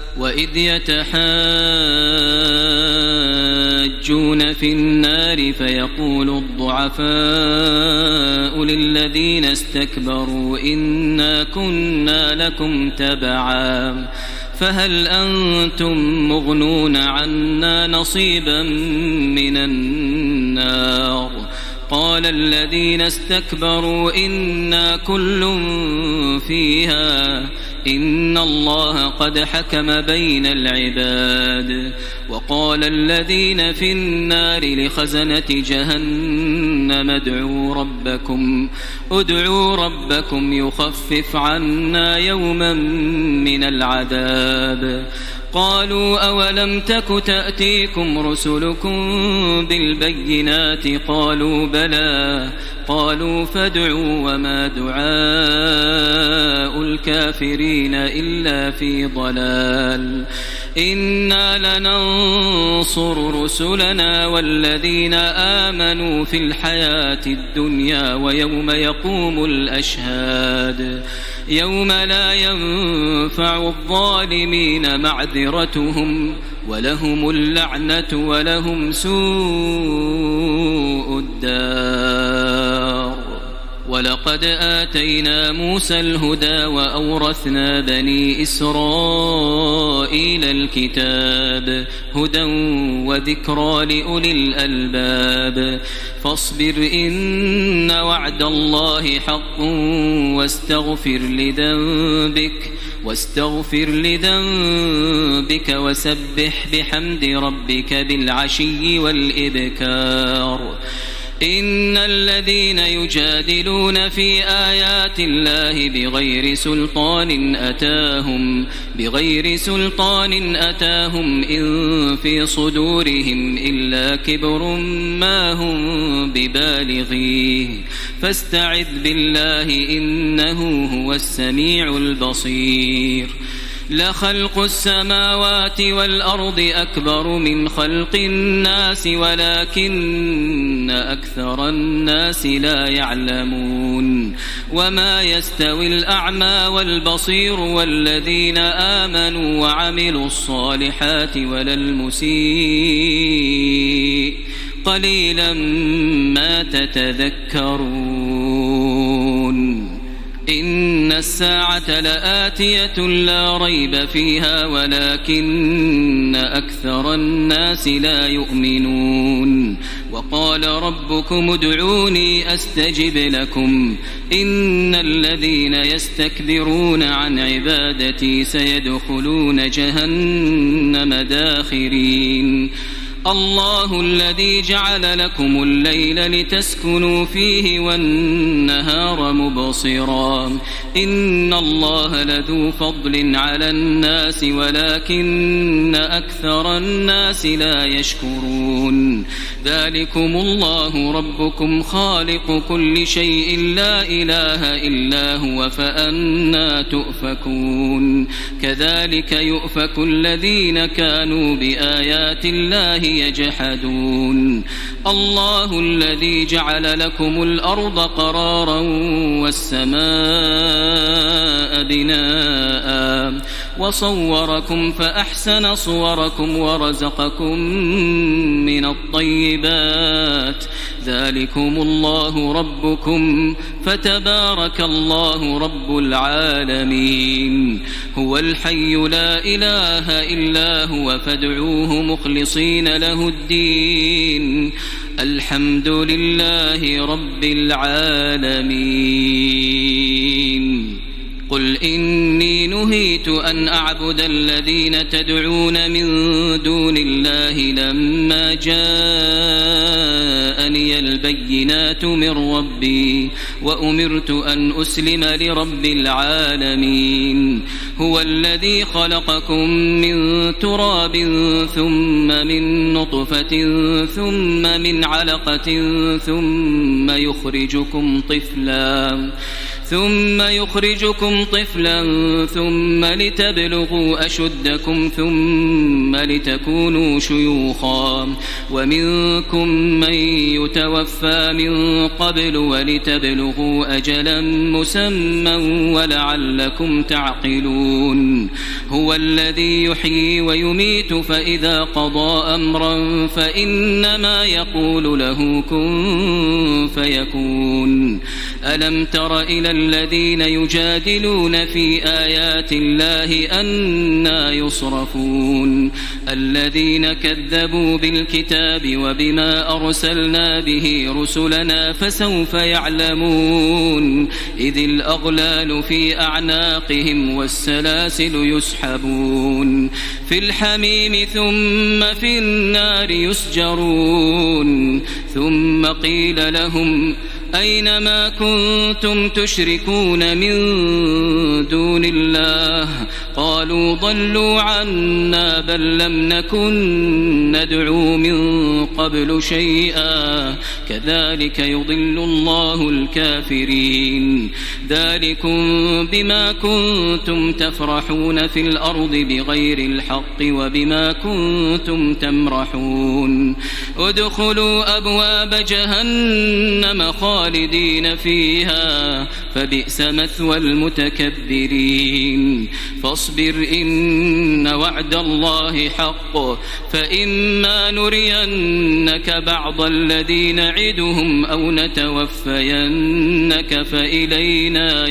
وإذ يتحاجون في النار فيقول الضعفاء للذين استكبروا إنا كنا لكم تبعا فهل أنتم مغنون عنا نصيبا من النار قال الذين استكبروا إنا كل فيها إن الله قد حكم بين العباد وقال الذين في النار لخزنة جهنم ادعوا ربكم يخفف عنا يوما من العذاب قالوا أولم تك تأتيكم رسلكم بالبينات قالوا بلى قالوا فادعوا وما دعاء الكافرين إلا في ضلال إنا لننصر رسلنا والذين آمنوا في الحياة الدنيا ويوم يقوم الأشهاد يوم لا ينفع الظالمين معذرتهم ولهم اللعنة ولهم سوء الدار ولقد آتينا موسى الهدى وأورثنا بني إسرائيل الكتاب هدى وذكرى لأولي الألباب فاصبر إن وعد الله حق واستغفر لذنبك وسبح بحمد ربك بالعشي والإبكار إن الذين يجادلون في آيات الله بغير سلطان أتاهم إن في صدورهم إلا كبر ما هم ببالغيه فاستعذ بالله إنه هو السميع البصير لخلق السماوات والأرض أكبر من خلق الناس ولكن أكثر الناس لا يعلمون وما يستوي الأعمى والبصير والذين آمنوا وعملوا الصالحات ولا المسيء قليلا ما تتذكرون إن الساعة لآتية لا ريب فيها ولكن أكثر الناس لا يؤمنون وقال ربكم ادعوني أستجب لكم إن الذين يستكبرون عن عبادتي سيدخلون جهنم داخرين الله الذي جعل لكم الليل لتسكنوا فيه والنهار مبصرا إن الله لذو فضل على الناس ولكن أكثر الناس لا يشكرون ذلكم الله ربكم خالق كل شيء لا إله إلا هو فأنى تؤفكون كذلك يؤفك الذين كانوا بآيات الله يجحدون الله الذي جعل لكم الأرض قرارا والسماء بناء وصوركم فأحسن صوركم ورزقكم من الطيبات ذلكم الله ربكم فتبارك الله رب العالمين هو الحي لا إله إلا هو فادعوه مخلصين له الدين الحمد لله رب العالمين قل إني نهيت أن أعبد الذين تدعون من دون الله لما جاءني البينات من ربي وأمرت أن أسلم لرب العالمين هو الذي خلقكم من تراب ثم من نطفة ثم من علقة ثم ثم يخرجكم طفلا ثم لتبلغوا أشدكم ثم لتكونوا شيوخا ومنكم من يتوفى من قبل ولتبلغوا أجلا مسمى ولعلكم تعقلون هو الذي يحيي ويميت فإذا قضى أمرا فإنما يقول له كن فيكون ألم تر إلى الذين يجادلون في آيات الله أنى يصرفون الذين كذبوا بالكتاب وبما أرسلنا به رسلنا فسوف يعلمون إذ الأغلال في أعناقهم والسلاسل يسحبون في الحميم ثم في النار يسجرون ثم قيل لهم أين ما كنتم تشركون من دون الله قالوا ضلوا عنا بل لم نكن ندعو من قبل شيئا كذلك يضل الله الكافرين ذلكم بما كنتم تفرحون في الأرض بغير الحق وبما كنتم تمرحون ادخلوا أبواب جهنم خالدين فيها فبئس مثوى المتكبرين فاصبر إن وعد الله حق فإما نرينك بعض الذي نعدهم أو نتوفينك فإلينا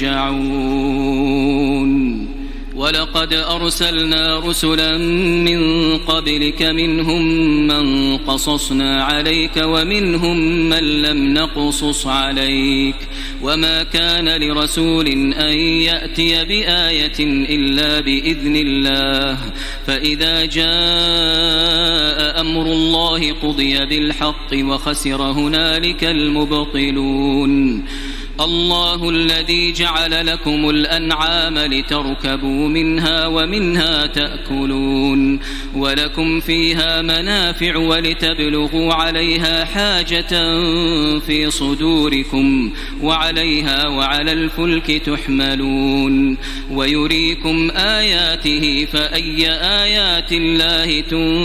يرجعون ولقد أرسلنا رسلا من قبلك منهم من قصصنا عليك ومنهم من لم نقصص عليك وما كان لرسول أن يأتي بآية إلا بإذن الله فإذا جاء أمر الله قضي بالحق وخسر هنالك المبطلون الله الذي جعل لكم الأنعام لتركبوا منها ومنها تأكلون ولكم فيها منافع ولتبلغوا عليها حاجة في صدوركم وعليها وعلى الفلك تحملون ويريكم آياته فأي آيات الله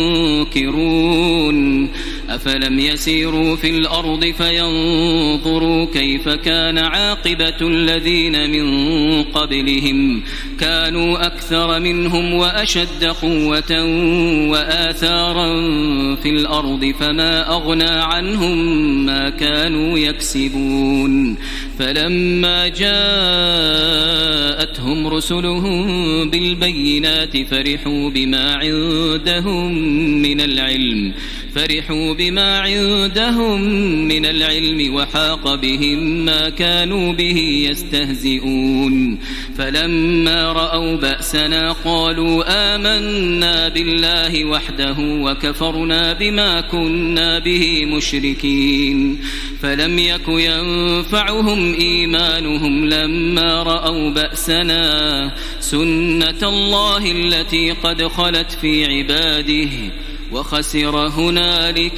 تنكرون أفلم يسيروا في الأرض فينظروا كيف كان عاقبة الذين من قبلهم كانوا أكثر منهم وأشد قوة وآثارا في الأرض فما أغنى عنهم ما كانوا يكسبون فلما جاءتهم رسلهم بالبينات فرحوا بما عندهم من العلم وحاق بهم ما كانوا به يستهزئون فلما رأوا بأسنا قالوا آمنا بالله وحده وكفرنا بما كنا به مشركين فلم يك ينفعهم إيمانهم لما رأوا بأسنا سنة الله التي قد خلت في عباده وخسر هنالك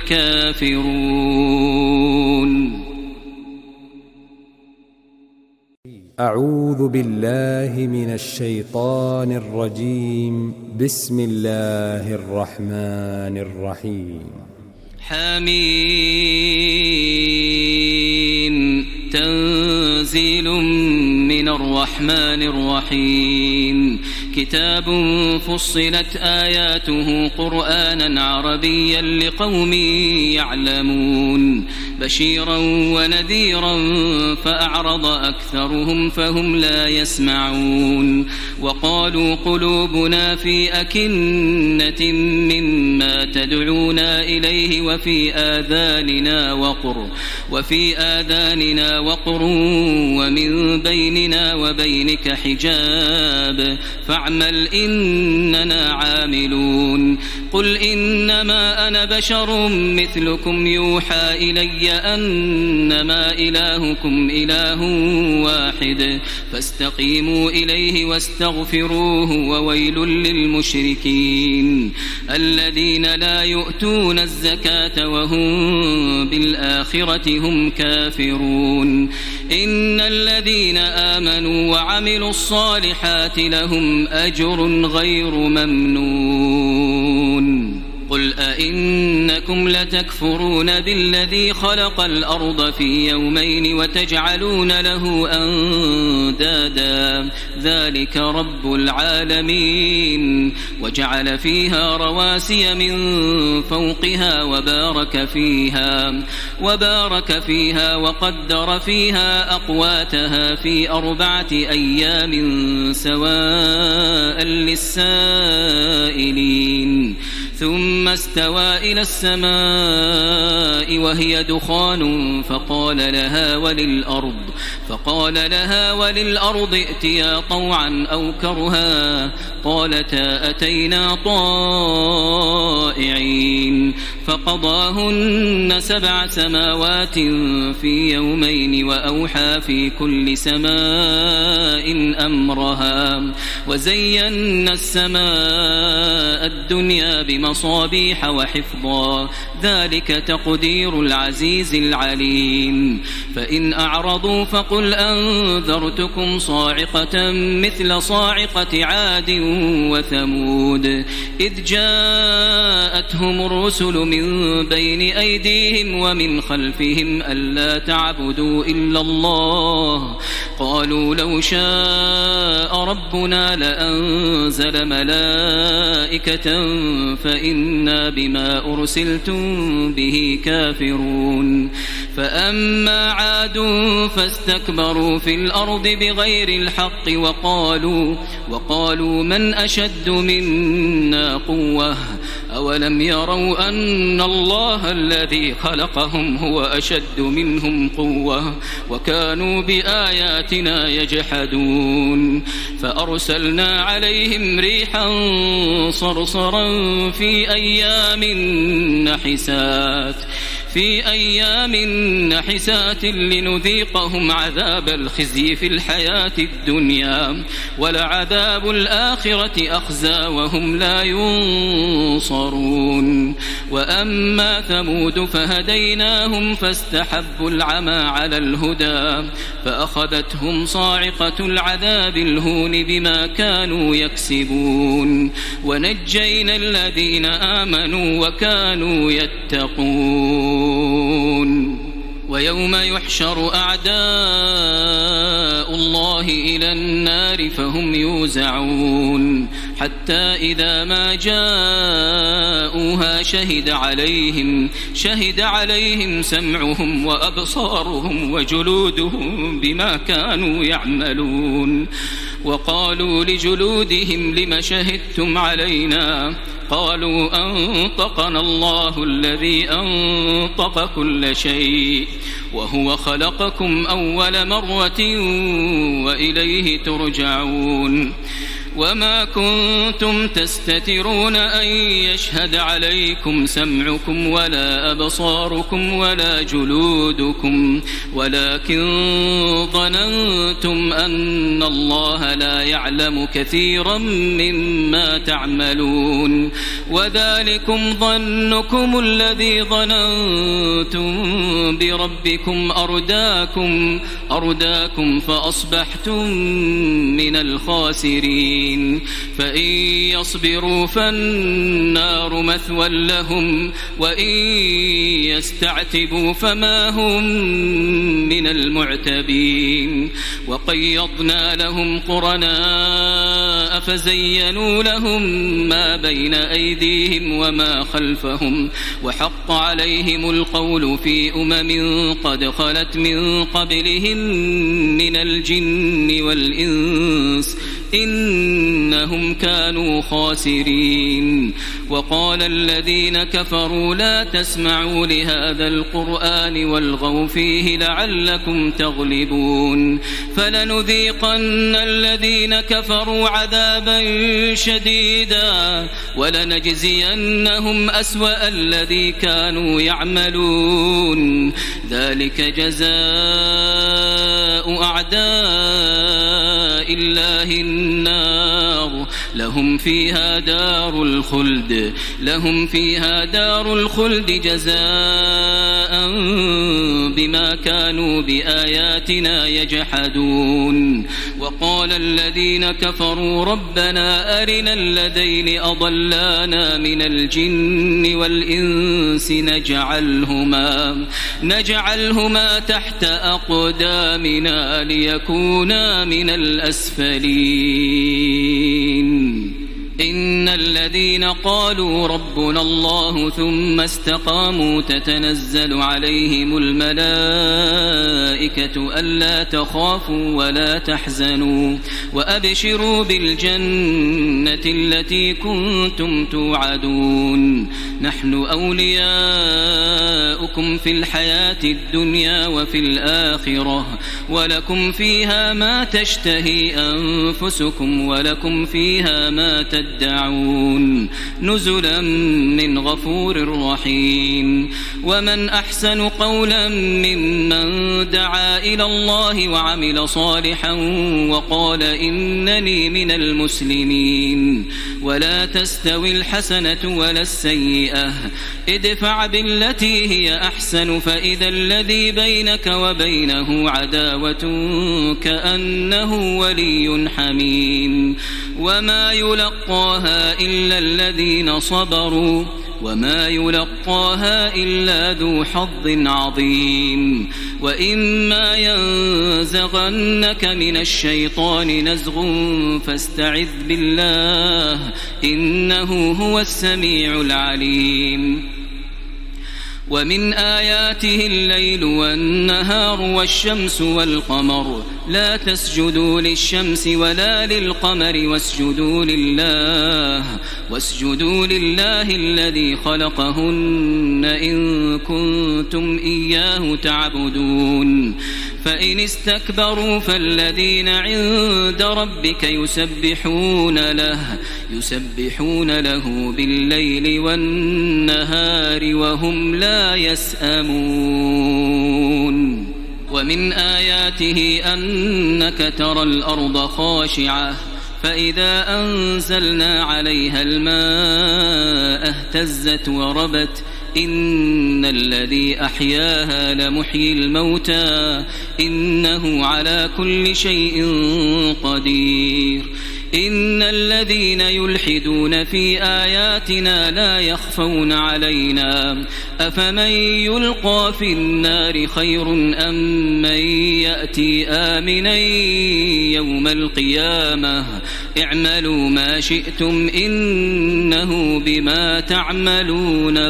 الكافرون. أعوذ بالله من الشيطان الرجيم. بسم الله الرحمن الرحيم. حميم تنزيل من الرحمن الرحيم كتاب فصلت آياته قرآنا عربيا لقوم يعلمون بشيرا ونذيرا فأعرض أكثرهم فهم لا يسمعون وقالوا قلوبنا في أكنة مما تدعونا إليه وفي آذاننا وقر ومن بيننا وبينك حجاب فاعمل إننا عاملون قل إنما أنا بشر مثلكم يوحى إلي أنما إلهكم إله واحد فاستقيموا إليه واستغفروه وويل للمشركين الذين لا يؤتون الزكاة وهم بالآخرة هم كافرون إن الذين آمنوا وعملوا الصالحات لهم أجر غير ممنون قل أئنكم لتكفرون بالذي خلق الأرض في يومين وتجعلون له أندادا ذلك رب العالمين وجعل فيها رواسي من فوقها وبارك فيها وقدر فيها أقواتها في 4 أيام سواء للسائلين ثم استوى إلى السماء وهي دخان فقال لها وللأرض ائتيا طوعا أو كرها قالتا أتينا طائعين فقضاهن 7 سماوات في يومين وأوحى في كل سماء أمرها وزينا السماء الدنيا بمصابيح وحفظا ذلك تقدير العزيز العليم فإن أعرضوا فقل أنذرتكم صاعقة مثل صاعقة عاد وثمود إذ جاءتهم الرسل من بين أيديهم ومن خلفهم ألا تعبدوا إلا الله قالوا لو شاء ربنا لأنزل ملائكة فإنا بما أرسلتم به كافرون فأما عاد فاستكبروا في الأرض بغير الحق وقالوا من أشد منا قوة أولم يروا أن الله الذي خلقهم هو أشد منهم قوة وكانوا بآياتنا يجحدون فأرسلنا عليهم ريحا صرصرا في أيام نحسات لنذيقهم عذاب الخزي في الحياة الدنيا ولعذاب الآخرة أخزى وهم لا ينصرون وأما ثمود فهديناهم فاستحبوا العمى على الهدى فأخذتهم صاعقة العذاب الهون بما كانوا يكسبون ونجينا الذين آمنوا وكانوا يتقون ويوم يحشر أعداء الله إلى النار فهم يوزعون حتى إذا ما جاءوها شهد عليهم سمعهم وأبصارهم وجلودهم بما كانوا يعملون وقالوا لجلودهم لم شهدتم علينا قالوا أنطقنا الله الذي أنطق كل شيء وهو خلقكم أول مرة وإليه ترجعون وما كنتم تستترون أن يشهد عليكم سمعكم ولا أبصاركم ولا جلودكم ولكن ظننتم أن الله لا يعلم كثيرا مما تعملون وذلكم ظنكم الذي ظننتم بربكم أرداكم فأصبحتم من الخاسرين فإن يصبروا فالنار مثوى لهم وإن يستعتبوا فما هم من المعتبين وقيضنا لهم قرناء فزينوا لهم ما بين أيديهم وما خلفهم وحق عليهم القول في قد خلت من قبلهم من الجن والإنس إنهم كانوا خاسرين وقال الذين كفروا لا تسمعوا لهذا القرآن والغوا فيه لعلكم تغلبون فلنذيقن الذين كفروا عذابا شديدا ولنجزينهم أسوأ الذي كانوا يعملون ذلك جزاء أعداء الله النار لهم فيها دار الخلد جزاء بما كانوا بآياتنا يجحدون. وقال الذين كفروا ربنا أرنا الذين أضلانا من الجن والإنس نجعلهما تحت أقدامنا ليكونا من الأسفلين. إن الذين قالوا ربنا الله ثم استقاموا تتنزل عليهم الملائكة ألا تخافوا ولا تحزنوا وأبشروا بالجنة التي كنتم توعدون. نحن أولياؤكم في الحياة الدنيا وفي الآخرة ولكم فيها ما تشتهي أنفسكم ولكم فيها ما تدعون نزلا من غفور رحيم. ومن أحسن قولا ممن دعا إلى الله وعمل صالحا وقال إنني من المسلمين. ولا تستوي الحسنة ولا السيئة ادفع بالتي هي أحسن فإذا الذي بينك وبينه عداوة كأنه ولي حميم. وما يلقاها إلا الذين صبروا وما يلقاها إلا ذو حظ عظيم. وإما ينزغنك من الشيطان نزغ فاستعذ بالله إنه هو السميع العليم. ومن آياته الليل والنهار والشمس والقمر لا تسجدوا للشمس ولا للقمر واسجدوا لله الذي خلقهن إن كنتم إياه تعبدون. فإن استكبروا فالذين عند ربك يسبحون له بالليل والنهار وهم لا يسأمون. ومن آياته أنك ترى الأرض خاشعة فإذا أنزلنا عليها الماء اهتزت وربت إن الذي أحياها لمحيي الموتى إنه على كل شيء قدير. إن الذين يلحدون في آياتنا لا يخفون علينا أفمن يلقى في النار خير أم من يأتي آمنا يوم القيامة اعملوا ما شئتم إنه بما تعملون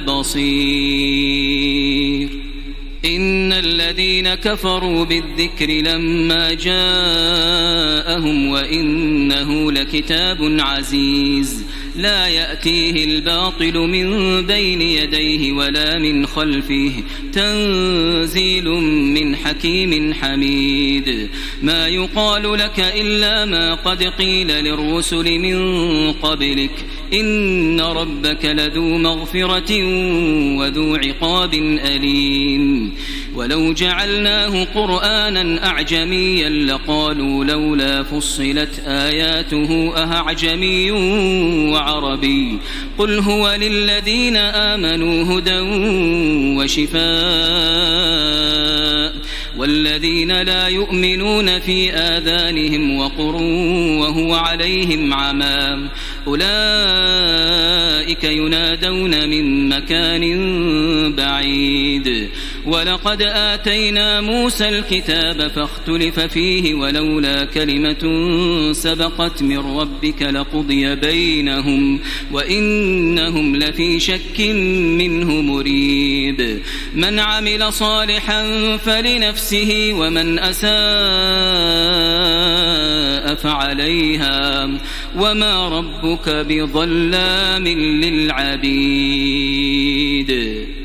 بصير. إن الذين كفروا بالذكر لما جاءهم وإنه لكتاب عزيز لا يأتيه الباطل من بين يديه ولا من خلفه تنزيل من حكيم حميد. ما يقال لك إلا ما قد قيل للرسل من قبلك إن ربك لذو مغفرة وذو عقاب أليم. ولو جعلناه قرآنا أعجميا لقالوا لولا فصلت آياته أعجمي وعربي قل هو للذين آمنوا هدى وشفاء والذين لا يؤمنون في آذانهم وقر وهو عليهم عمى أولئك ينادون من مكان بعيد. ولقد آتينا موسى الكتاب فاختلف فيه ولولا كلمة سبقت من ربك لقضي بينهم وإنهم لفي شك منه مريب. من عمل صالحا فلنفسه ومن أساء فعليها وما ربك بظلام للعبيد.